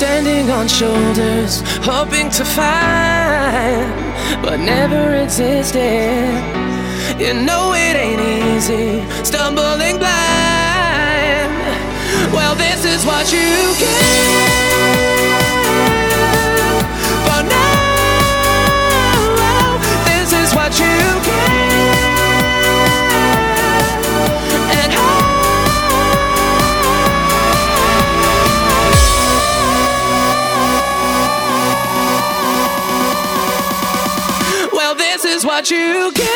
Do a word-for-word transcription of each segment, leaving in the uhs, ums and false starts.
standing on shoulders, hoping to find what never existed. You know it ain't easy, stumbling blind. Well, this is what you get for now. This is what you get. And well, this is what you get.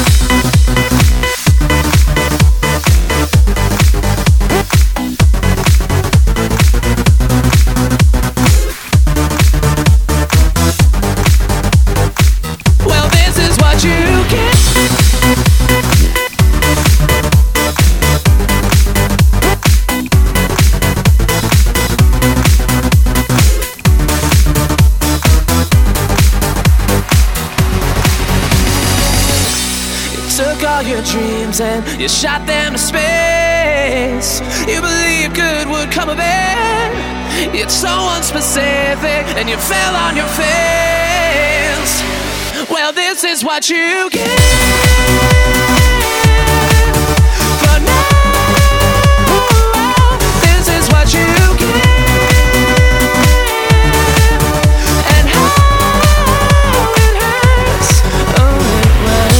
Took all your dreams and you shot them to space. You believed good would come of it. It's so unspecific and you fell on your face. Well, this is what you get for now. This is what you get. And how it hurts. Oh, well.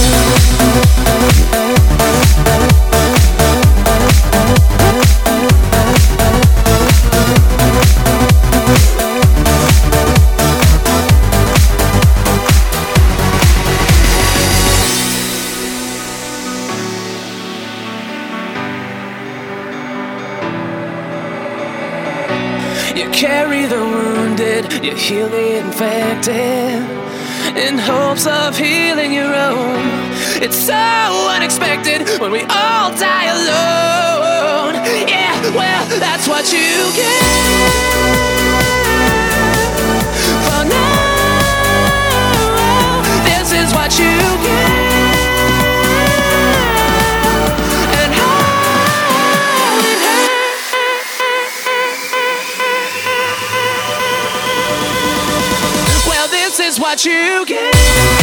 You carry the wounded, you heal the infected, in hopes of healing your own. It's so unexpected when we all die alone. Yeah, well, that's what you get for now. This is what you get. And how it hurts. Well, this is what you get.